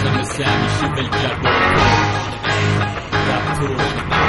بازم مثل همیشه بلگرد رب تو رو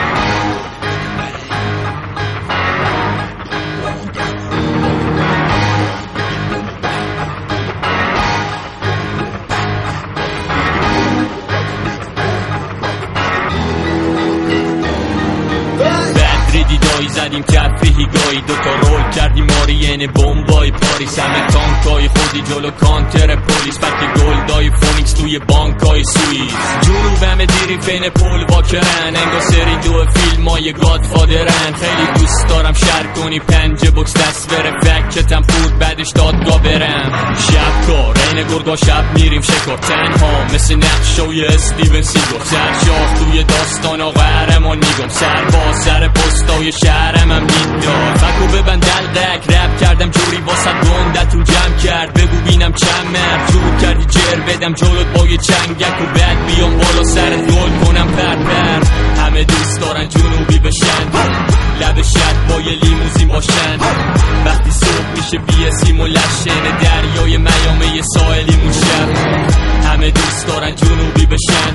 دیدایی زدیم تفریحی گاهی دوتا رول کردیم آرین بمبای پاریس همه تانکای خودی جلو کانتر پلیس فکر گلدای فونیکس توی بانکای سوئیس جنوب همه دیریم فین پول واکرن انگا سری دو فیلم های گادفادرن خیلی دوست دارم شهر کنی پنج بوکس دست بره فکتم فود بعدش دادگاه برم شب کار این گرگا شب میریم شکار تنها مثل نقشای استیون سیگار سرشاخ توی داستان آقا قهرمان میگم سرباز سر پستای شهرم هم میداد فکو ببند دلدک رپ کردم جوری واسه گندتون جمع کرد بگو بینم چند مرد جور کردی جر بدم جلوت با یه چنگک و بعد بیام بالا سرت گل کنم پر همه دوست دارن جنوبی بشن لب شد با یه لیموزین باشن وقتی صبح میشه بیاسیم و لشن دریای میامه ساحلی موشب همه دوست دارن جنوبی بشن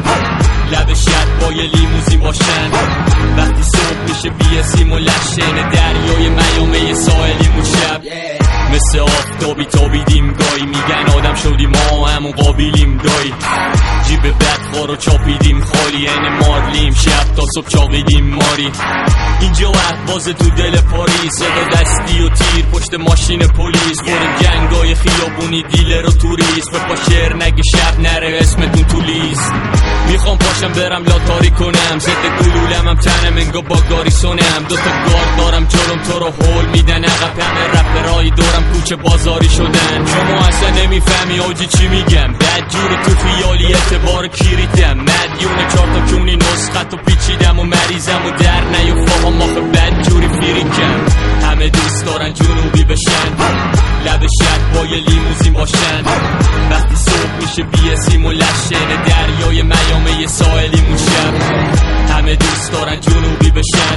لب شد با یه لیموزین باشن وقتی صبح میشه بیاسیم و لشن دریای میامه ساحلی موشب مثل آفتابی تابیدیم گاهی میگن آدم شدیم ما همون قابلیم دایی جیب بدخوار رو چاپیدیم خالی این مارلیم شب تا صبح چاقیدیم ماری اینجا وقت بازه تو دل پاریس صدا دستی و تیر پشت ماشین پلیس بریم جنگای خیابونی دیلر و توریست بپا شعر نگه شب نره اسمتون تو لیست میخوام پاشم برم لاتاری کنم ضد گلولم هم تنم انگا با گاریسونم دوتا گارد دارم جلوم تو رو هول میدن عقب همه رپرهای دورم کوچه بازاری شدن شما اصلا نمیفهمی آجی چی میگم بد جوری تو خیالی اعتبار کیریتم مدیون چارتا کونی نسخت و پیچیدم و مریضم و در نیفاهم آخه بد جوری فیریکم همه دوست دارن جنوبی بشن لب شد با یه لیموزین باشن وقتی صبح میشه بیاسیم و لشن دریای میامه ساحلی موشب همه دوست دارن جنوبی بشن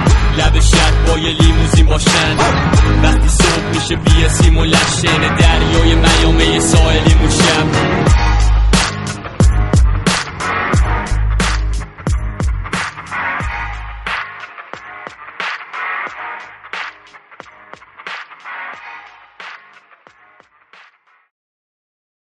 لب شد با یه لیموزین باشن وقتی صبح میشه بیاسیم و لشن دریای میامه ساحلی موشب